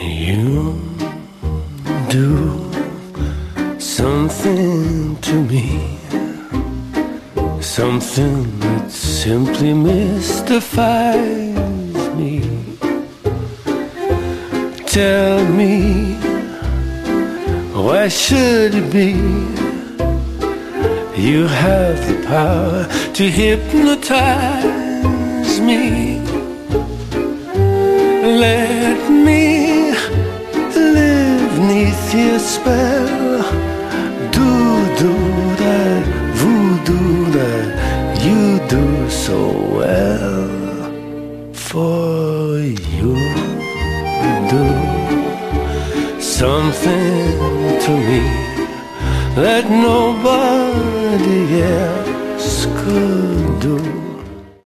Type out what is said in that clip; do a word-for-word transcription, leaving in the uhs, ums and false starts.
You do something to me, something that simply mystifies me. Tell me, why should it be you have the power to hypnotize me? Let me live neath your spell. Do, do that voodoo that you do so well. For you do something to me that nobody else could do.